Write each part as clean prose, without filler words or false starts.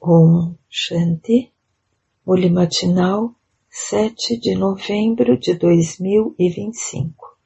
Om Shanti, Muli Matinal, 7 de novembro de 2025.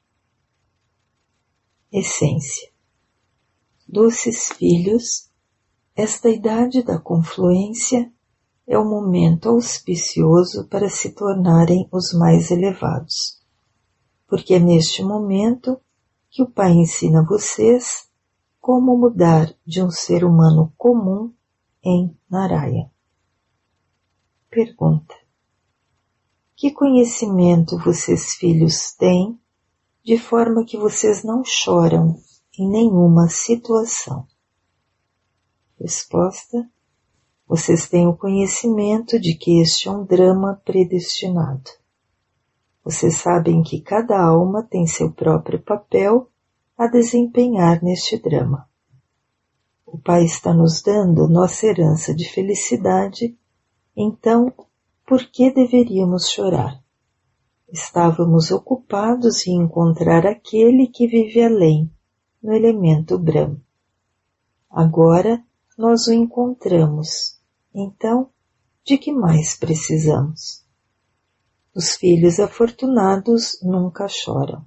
Essência. Doces filhos, esta idade da confluência é o momento auspicioso para se tornarem os mais elevados, porque é neste momento que o Pai ensina vocês como mudar de um ser humano comum em Narayana. Pergunta: que conhecimento vocês filhos têm de forma que vocês não choram em nenhuma situação? Resposta: vocês têm o conhecimento de que este é um drama predestinado. Vocês sabem que cada alma tem seu próprio papel a desempenhar neste drama. O Pai está nos dando nossa herança de felicidade, então, por que deveríamos chorar? Estávamos ocupados em encontrar aquele que vive além, no elemento Brahma. Agora nós o encontramos, então, de que mais precisamos? Os filhos afortunados nunca choram.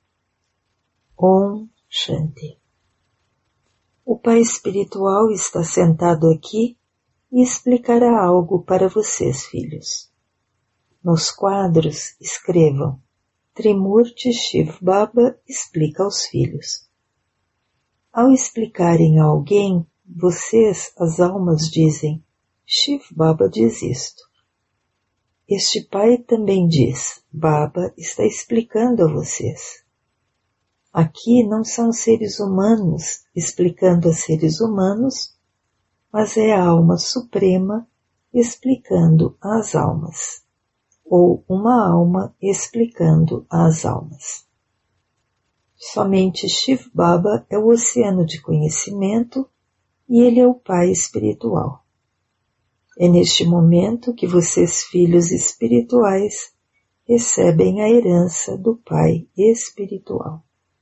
Om Shanti. O Pai Espiritual está sentado aqui e explicará algo para vocês, filhos. Nos quadros, escrevam: Trimurti Shiv Baba explica aos filhos. Ao explicarem a alguém, vocês, as almas, dizem: Shiv Baba diz isto. Este Pai também diz: Baba está explicando a vocês. Aqui não são seres humanos explicando a seres humanos, mas é a alma suprema explicando às almas, ou uma alma explicando às almas. Somente Shiv Baba é o oceano de conhecimento e ele é o Pai espiritual. É neste momento que vocês, filhos espirituais, recebem a herança do Pai espiritual.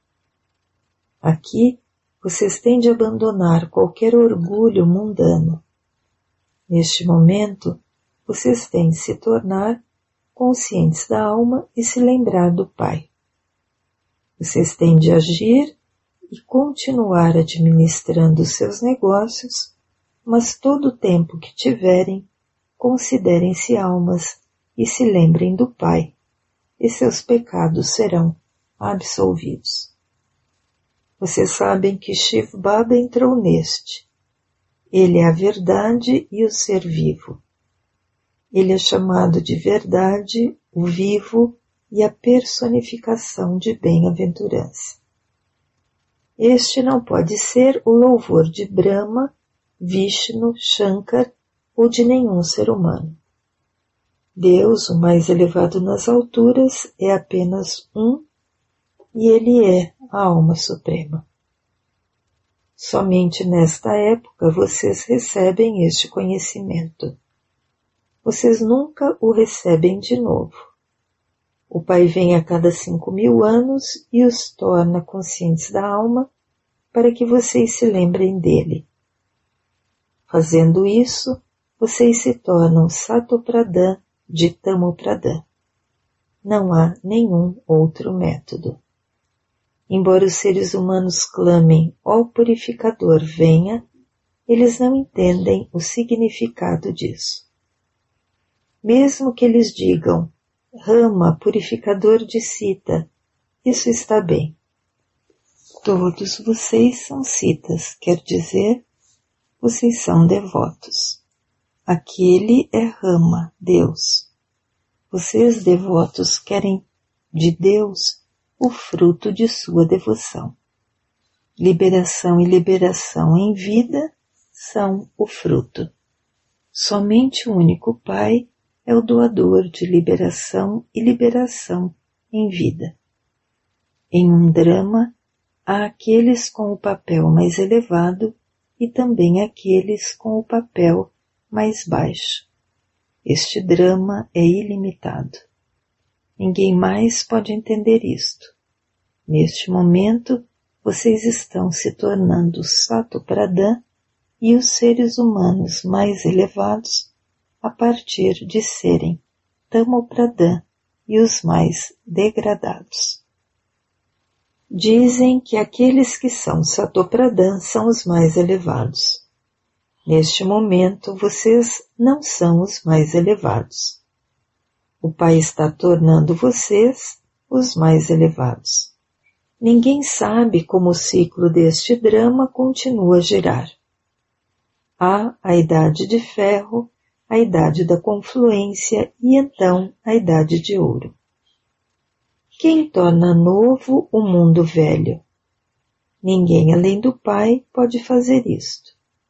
Aqui, vocês têm de abandonar qualquer orgulho mundano. Neste momento, vocês têm de se tornar conscientes da alma e se lembrar do Pai. Vocês têm de agir e continuar administrando seus negócios, mas todo o tempo que tiverem, considerem-se almas e se lembrem do Pai, e seus pecados serão absolvidos. Vocês sabem que Shiv Baba entrou neste. Ele é a verdade e o ser vivo. Ele é chamado de verdade, o vivo e a personificação de bem-aventurança. Este não pode ser o louvor de Brahma, Vishnu, Shankar ou de nenhum ser humano. Deus, o mais elevado nas alturas, é apenas um, e ele é a alma suprema. Somente nesta época vocês recebem este conhecimento. Vocês nunca o recebem de novo. O Pai vem a cada 5.000 anos e os torna conscientes da alma para que vocês se lembrem dele. Fazendo isso, vocês se tornam Satopradhan de Tamopradhan. Não há nenhum outro método. Embora os seres humanos clamem, ó purificador, venha, eles não entendem o significado disso. Mesmo que eles digam, Rama, purificador de Sita, isso está bem. Todos vocês são Sitas, quer dizer, vocês são devotos. Aquele é Rama, Deus. Vocês, devotos, querem de Deus o fruto de sua devoção. Liberação e liberação em vida são o fruto. Somente o único Pai é o doador de liberação e liberação em vida. Em um drama, há aqueles com o papel mais elevado e também aqueles com o papel mais baixo. Este drama é ilimitado. Ninguém mais pode entender isto. Neste momento, vocês estão se tornando Satopradhan e os seres humanos mais elevados a partir de serem Tamopradhan e os mais degradados. Dizem que aqueles que são Satopradhan são os mais elevados. Neste momento, vocês não são os mais elevados. O Pai está tornando vocês os mais elevados. Ninguém sabe como o ciclo deste drama continua a girar. Há a Idade de Ferro, a Idade da Confluência e então a Idade de Ouro. Quem torna novo o mundo velho? Ninguém além do Pai pode fazer isto.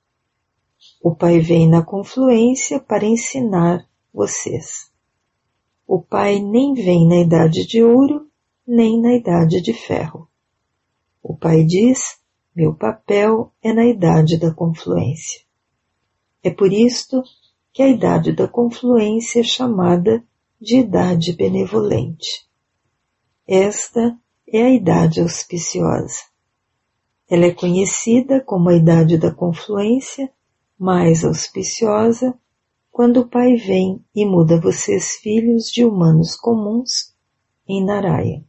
O Pai vem na confluência para ensinar vocês. O Pai nem vem na Idade de Ouro, nem na Idade de Ferro. O Pai diz, meu papel é na Idade da Confluência. É por isto que a Idade da Confluência é chamada de Idade Benevolente. Esta é a Idade Auspiciosa. Ela é conhecida como a Idade da Confluência, mais auspiciosa, quando o Pai vem e muda vocês filhos de humanos comuns em Narayana.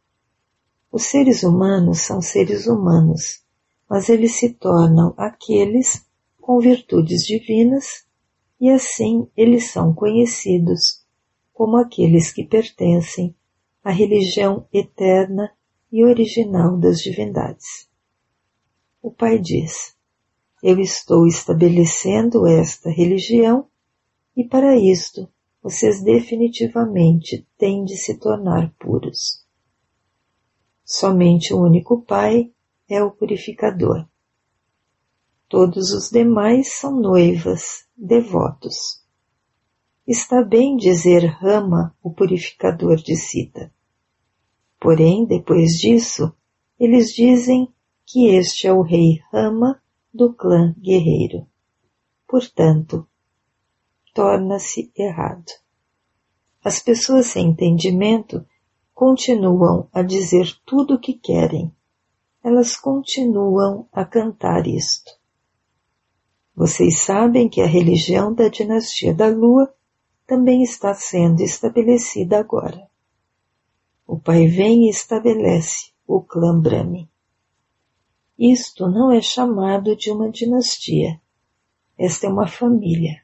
Os seres humanos são seres humanos, mas eles se tornam aqueles com virtudes divinas e assim eles são conhecidos como aqueles que pertencem à religião eterna e original das divindades. O Pai diz, eu estou estabelecendo esta religião e para isto vocês definitivamente têm de se tornar puros. Somente o único Pai é o purificador. Todos os demais são noivas, devotos. Está bem dizer Rama, o purificador de Sita. Porém, depois disso, eles dizem que este é o rei Rama do clã guerreiro. Portanto, torna-se errado. As pessoas sem entendimento continuam a dizer tudo o que querem. Elas continuam a cantar isto. Vocês sabem que a religião da dinastia da Lua também está sendo estabelecida agora. O Pai vem e estabelece o clã Brahmin. Isto não é chamado de uma dinastia. Esta é uma família.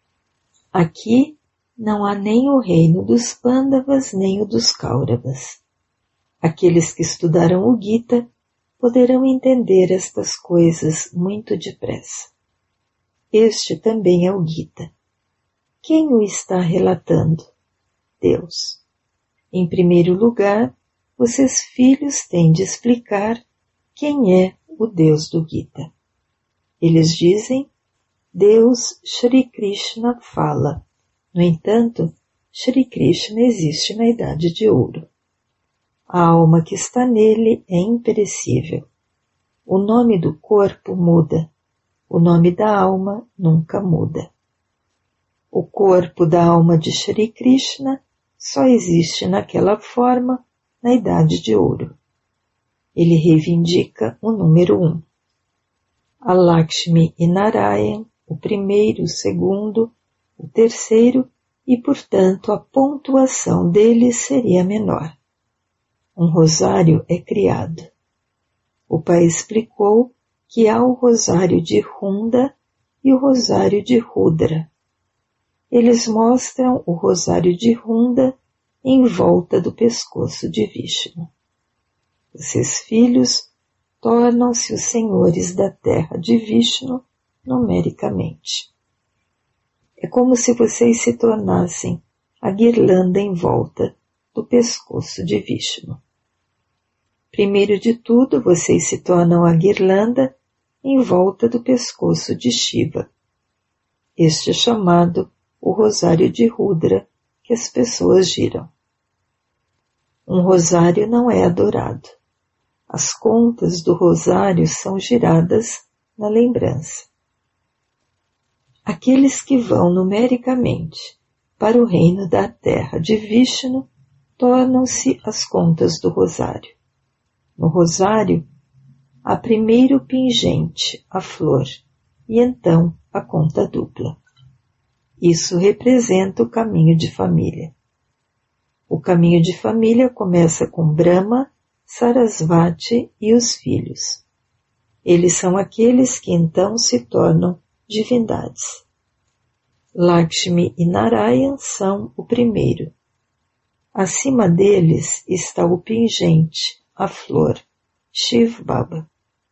Aqui não há nem o reino dos Pândavas nem o dos Kauravas. Aqueles que estudaram o Gita poderão entender estas coisas muito depressa. Este também é o Gita. Quem o está relatando? Deus. Em primeiro lugar, vocês filhos têm de explicar quem é o Deus do Gita. Eles dizem, Deus Shri Krishna fala. No entanto, Shri Krishna existe na Idade de Ouro. A alma que está nele é imperecível. O nome do corpo muda. O nome da alma nunca muda. O corpo da alma de Shri Krishna só existe naquela forma na Idade de Ouro. Ele reivindica o número 1. A Lakshmi e Narayan, o primeiro, o segundo, o terceiro, e portanto a pontuação deles seria menor. Um rosário é criado. O Pai explicou que há o rosário de Runda e o rosário de Rudra. Eles mostram o rosário de Runda em volta do pescoço de Vishnu. Vocês filhos tornam-se os senhores da terra de Vishnu numericamente. É como se vocês se tornassem a guirlanda em volta do pescoço de Vishnu. Primeiro de tudo, vocês se tornam a guirlanda em volta do pescoço de Shiva. Este é chamado o rosário de Rudra que as pessoas giram. Um rosário não é adorado. As contas do rosário são giradas na lembrança. Aqueles que vão numericamente para o reino da terra de Vishnu tornam-se as contas do rosário. No rosário, há primeiro o pingente, a flor, e então a conta dupla. Isso representa o caminho de família. O caminho de família começa com Brahma, Sarasvati e os filhos. Eles são aqueles que então se tornam divindades. Lakshmi e Narayan são o primeiro. Acima deles está o pingente, a flor, Shiv Baba.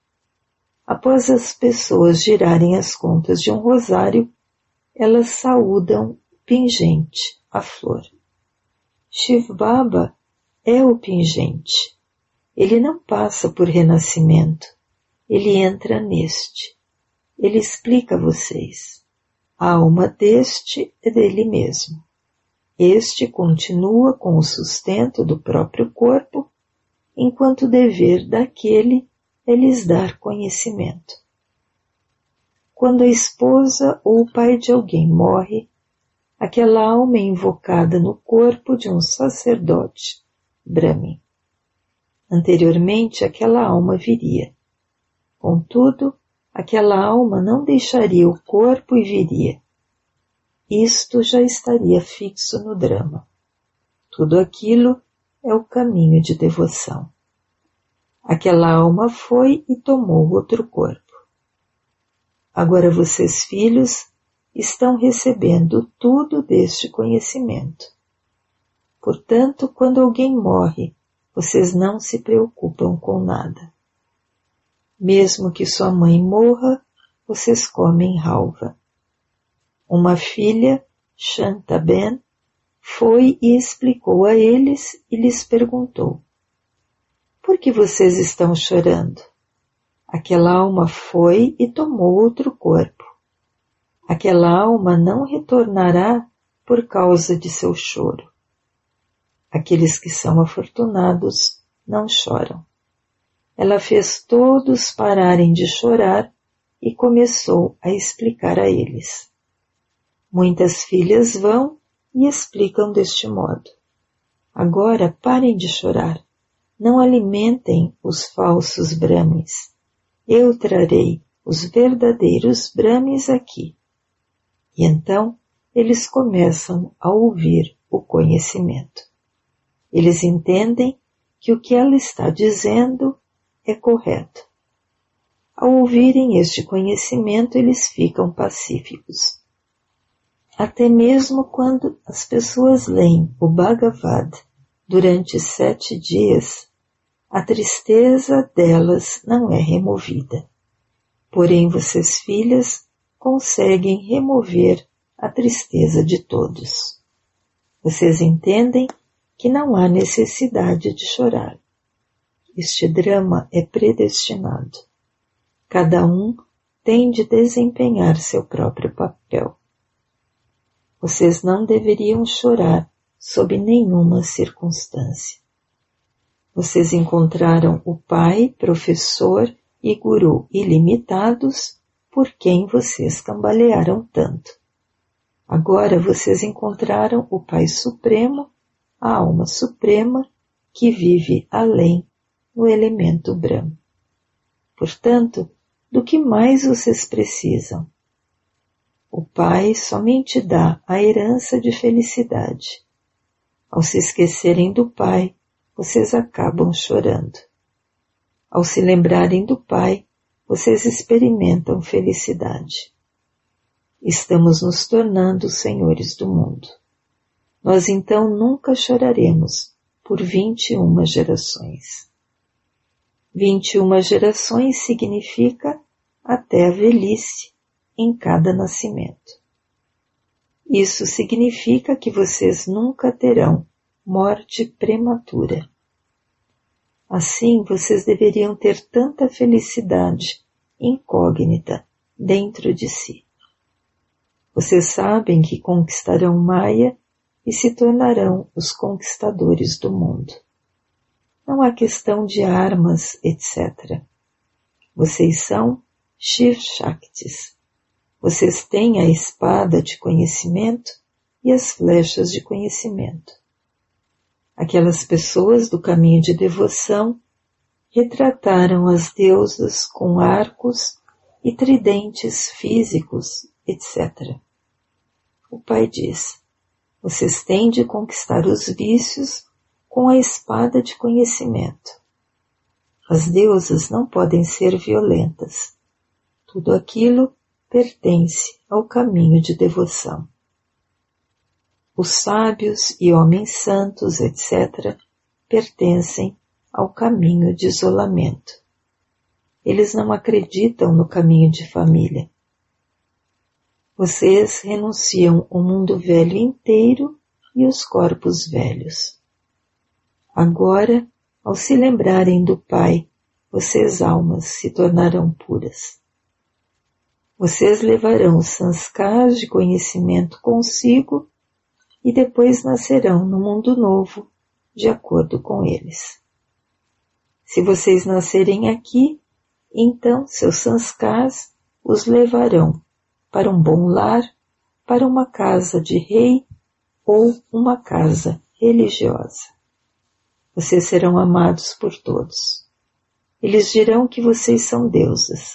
Após as pessoas girarem as contas de um rosário, elas saúdam o pingente, a flor. Shiv Baba é o pingente. Ele não passa por renascimento. Ele entra neste. Ele explica a vocês. A alma deste é dele mesmo. Este continua com o sustento do próprio corpo, enquanto o dever daquele é lhes dar conhecimento. Quando a esposa ou o pai de alguém morre, aquela alma é invocada no corpo de um sacerdote, Brahmin. Anteriormente, aquela alma viria. Contudo, aquela alma não deixaria o corpo e viria. Isto já estaria fixo no drama. Tudo aquilo é o caminho de devoção. Aquela alma foi e tomou outro corpo. Agora vocês, filhos, estão recebendo tudo deste conhecimento. Portanto, quando alguém morre, vocês não se preocupam com nada. Mesmo que sua mãe morra, vocês comem halva. Uma filha, Shantaben, foi e explicou a eles e lhes perguntou: por que vocês estão chorando? Aquela alma foi e tomou outro corpo. Aquela alma não retornará por causa de seu choro. Aqueles que são afortunados não choram. Ela fez todos pararem de chorar e começou a explicar a eles. Muitas filhas vão e explicam deste modo. Agora parem de chorar. Não alimentem os falsos Brahmins. Eu trarei os verdadeiros Brahmins aqui. E então eles começam a ouvir o conhecimento. Eles entendem que o que ela está dizendo é correto. Ao ouvirem este conhecimento, eles ficam pacíficos. Até mesmo quando as pessoas leem o Bhagavad durante 7 dias, a tristeza delas não é removida. Porém, vocês, filhas, conseguem remover a tristeza de todos. Vocês entendem que não há necessidade de chorar. Este drama é predestinado. Cada um tem de desempenhar seu próprio papel. Vocês não deveriam chorar sob nenhuma circunstância. Vocês encontraram o Pai, Professor e Guru ilimitados por quem vocês cambalearam tanto. Agora vocês encontraram o Pai Supremo, a Alma Suprema, que vive além no elemento Brahma. Portanto, do que mais vocês precisam? O Pai somente dá a herança de felicidade. Ao se esquecerem do Pai, vocês acabam chorando. Ao se lembrarem do Pai, vocês experimentam felicidade. Estamos nos tornando senhores do mundo. Nós então nunca choraremos por 21 gerações. 21 gerações significa até a velhice em cada nascimento. Isso significa que vocês nunca terão morte prematura. Assim, vocês deveriam ter tanta felicidade incógnita dentro de si. Vocês sabem que conquistarão Maya e se tornarão os conquistadores do mundo. Não há questão de armas, etc. Vocês são Shiv Shaktis. Vocês têm a espada de conhecimento e as flechas de conhecimento. Aquelas pessoas do caminho de devoção retrataram as deusas com arcos e tridentes físicos, etc. O pai diz: vocês têm de conquistar os vícios com a espada de conhecimento. As deusas não podem ser violentas. Tudo aquilo pertence ao caminho de devoção. Os sábios e homens santos, etc., pertencem ao caminho de isolamento. Eles não acreditam no caminho de família. Vocês renunciam o mundo velho inteiro e os corpos velhos. Agora, ao se lembrarem do Pai, vocês almas se tornarão puras. Vocês levarão os sanskars de conhecimento consigo e depois nascerão no mundo novo, de acordo com eles. Se vocês nascerem aqui, então seus sanskars os levarão para um bom lar, para uma casa de rei ou uma casa religiosa. Vocês serão amados por todos. Eles dirão que vocês são deusas.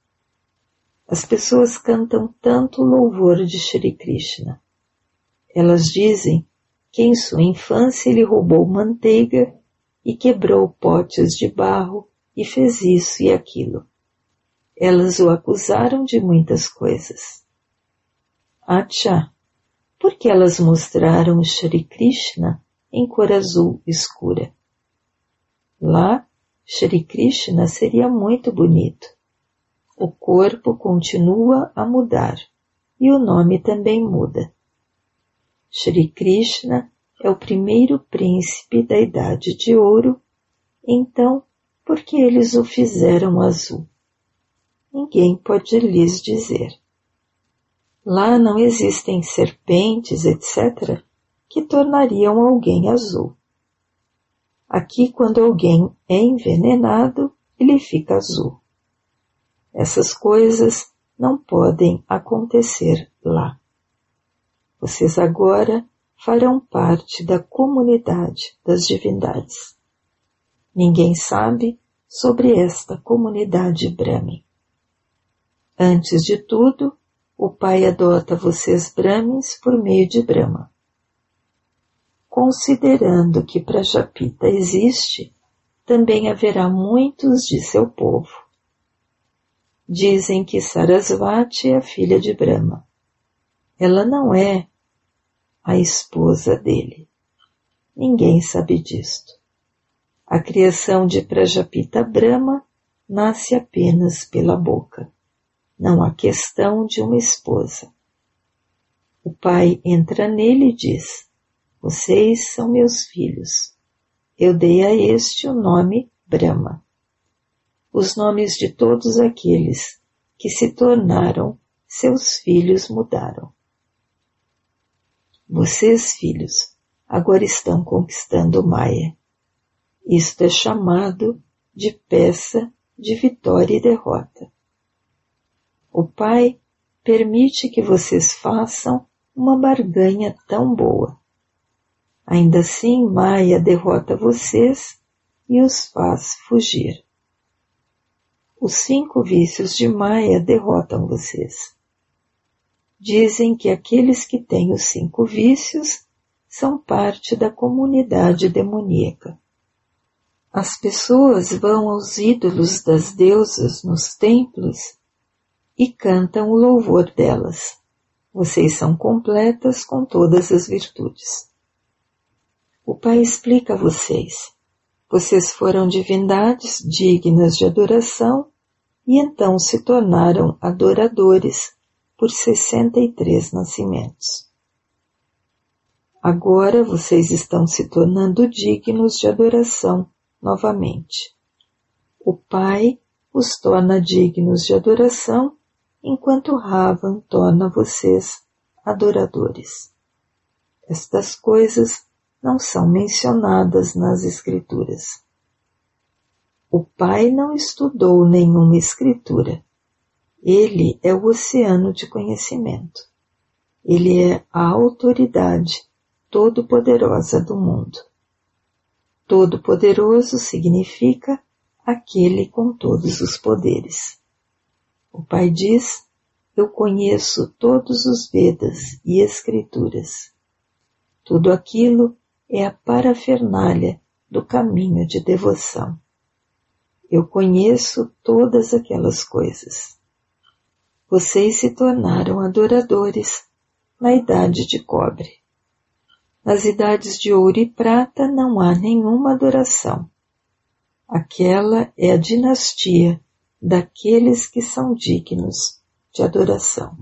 As pessoas cantam tanto louvor de Shri Krishna. Elas dizem que em sua infância ele roubou manteiga e quebrou potes de barro e fez isso e aquilo. Elas o acusaram de muitas coisas. Acha, por que elas mostraram Shri Krishna em cor azul escura? Lá, Shri Krishna seria muito bonito. O corpo continua a mudar e o nome também muda. Shri Krishna é o primeiro príncipe da Idade de Ouro, então, por que eles o fizeram azul? Ninguém pode lhes dizer. Lá não existem serpentes, etc., que tornariam alguém azul. Aqui, quando alguém é envenenado, ele fica azul. Essas coisas não podem acontecer lá. Vocês agora farão parte da comunidade das divindades. Ninguém sabe sobre esta comunidade Brahmin. Antes de tudo, o Pai adota vocês Brahmins por meio de Brahma. Considerando que Prajapita existe, também haverá muitos de seu povo. Dizem que Sarasvati é a filha de Brahma. Ela não é a esposa dele. Ninguém sabe disto. A criação de Prajapita Brahma nasce apenas pela boca. Não há questão de uma esposa. O pai entra nele e diz: vocês são meus filhos. Eu dei a este o nome Brahma. Os nomes de todos aqueles que se tornaram seus filhos mudaram. Vocês, filhos, agora estão conquistando Maya. Isto é chamado de peça de vitória e derrota. O Pai permite que vocês façam uma barganha tão boa. Ainda assim, Maya derrota vocês e os faz fugir. Os 5 vícios de Maya derrotam vocês. Dizem que aqueles que têm os 5 vícios são parte da comunidade demoníaca. As pessoas vão aos ídolos das deusas nos templos e cantam o louvor delas. Vocês são completas com todas as virtudes. O Pai explica a vocês. Vocês foram divindades dignas de adoração e então se tornaram adoradores por 63 nascimentos. Agora vocês estão se tornando dignos de adoração novamente. O Pai os torna dignos de adoração, enquanto Ravan torna vocês adoradores. Estas coisas não são mencionadas nas Escrituras. O Pai não estudou nenhuma escritura. Ele é o oceano de conhecimento. Ele é a autoridade todo-poderosa do mundo. Todo-poderoso significa aquele com todos os poderes. O Pai diz: eu conheço todos os Vedas e Escrituras. Tudo aquilo é a parafernália do caminho de devoção. Eu conheço todas aquelas coisas. Vocês se tornaram adoradores na idade de cobre. Nas idades de ouro e prata não há nenhuma adoração. Aquela é a dinastia daqueles que são dignos de adoração.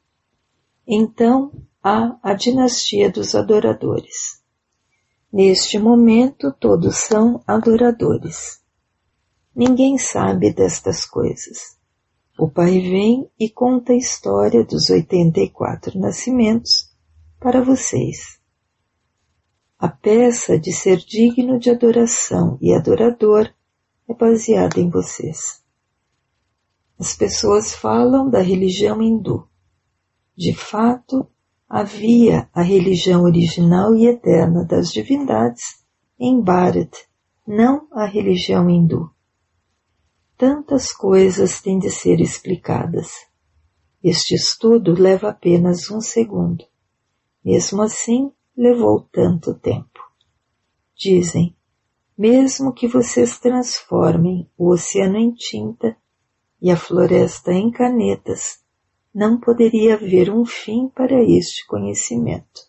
Então há a dinastia dos adoradores. Neste momento todos são adoradores. Ninguém sabe destas coisas. O Pai vem e conta a história dos 84 nascimentos para vocês. A peça de ser digno de adoração e adorador é baseada em vocês. As pessoas falam da religião hindu. De fato, havia a religião original e eterna das divindades em Bharat, não a religião hindu. Tantas coisas têm de ser explicadas. Este estudo leva apenas 1 segundo. Mesmo assim, levou tanto tempo. Dizem, mesmo que vocês transformem o oceano em tinta e a floresta em canetas, não poderia haver um fim para este conhecimento.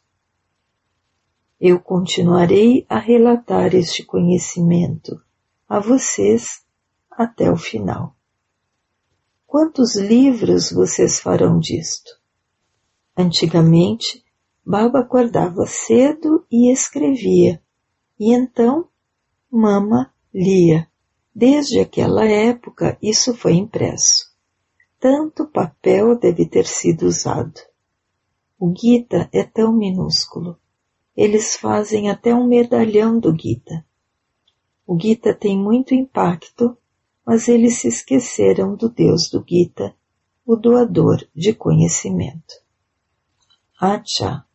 Eu continuarei a relatar este conhecimento a vocês até o final. Quantos livros vocês farão disto? Antigamente, Baba acordava cedo e escrevia, e então Mama lia. Desde aquela época isso foi impresso. Tanto papel deve ter sido usado. O Gita é tão minúsculo. Eles fazem até um medalhão do Gita. O Gita tem muito impacto, mas eles se esqueceram do Deus do Gita, o doador de conhecimento. Acha.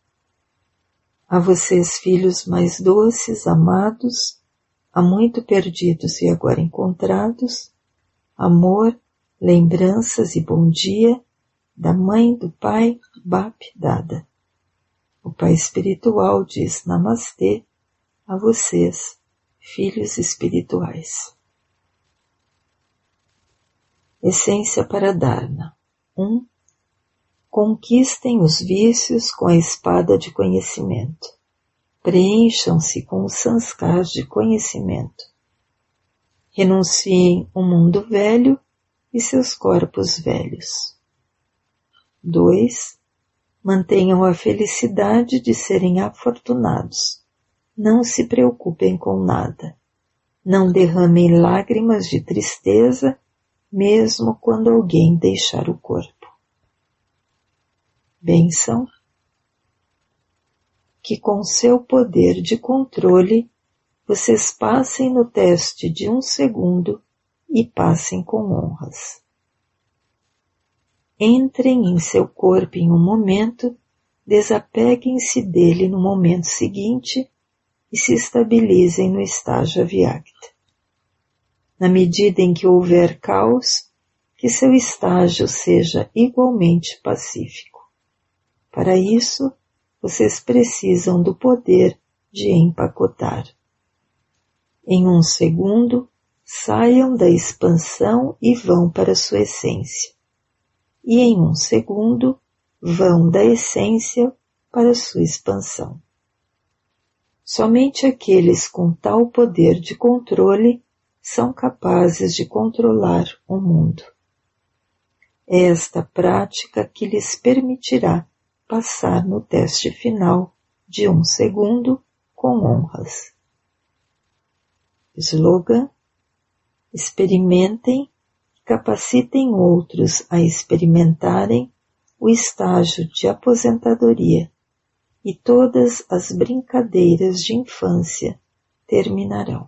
A vocês, filhos mais doces, amados, há muito perdidos e agora encontrados, amor, lembranças e bom dia da mãe, do pai, Bap Dada. O Pai Espiritual diz Namastê a vocês, filhos espirituais. Essência para Dharma. 1. Conquistem os vícios com a espada de conhecimento. Preencham-se com os sanskars de conhecimento. Renunciem o mundo velho e seus corpos velhos. 2. Mantenham a felicidade de serem afortunados. Não se preocupem com nada. Não derramem lágrimas de tristeza, mesmo quando alguém deixar o corpo. Bênção. Que com seu poder de controle, vocês passem no teste de 1 segundo e passem com honras. Entrem em seu corpo em um momento, desapeguem-se dele no momento seguinte e se estabilizem no estágio avyakta. Na medida em que houver caos, que seu estágio seja igualmente pacífico. Para isso, vocês precisam do poder de empacotar. Em 1 segundo, saiam da expansão e vão para sua essência. E em 1 segundo, vão da essência para sua expansão. Somente aqueles com tal poder de controle são capazes de controlar o mundo. É esta prática que lhes permitirá passar no teste final de 1 segundo com honras. Slogan: experimentem e capacitem outros a experimentarem o estágio de aposentadoria e todas as brincadeiras de infância terminarão.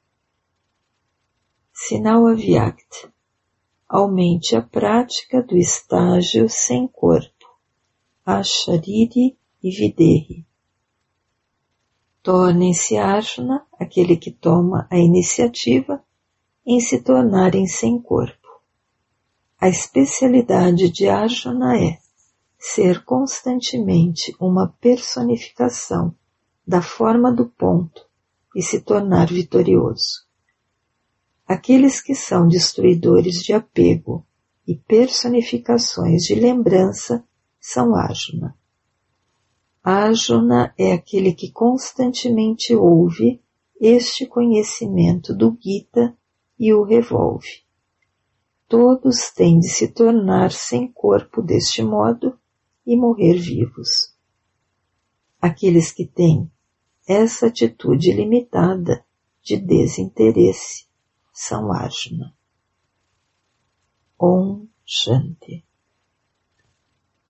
Sinal avyakta: aumente a prática do estágio sem corpo, Ashariri e Videhi. Tornem-se Arjuna, aquele que toma a iniciativa, em se tornarem sem corpo. A especialidade de Arjuna é ser constantemente uma personificação da forma do ponto e se tornar vitorioso. Aqueles que são destruidores de apego e personificações de lembrança são Arjuna. Arjuna é aquele que constantemente ouve este conhecimento do Gita e o revolve. Todos têm de se tornar sem corpo deste modo e morrer vivos. Aqueles que têm essa atitude limitada de desinteresse são Arjuna. Om Shanti.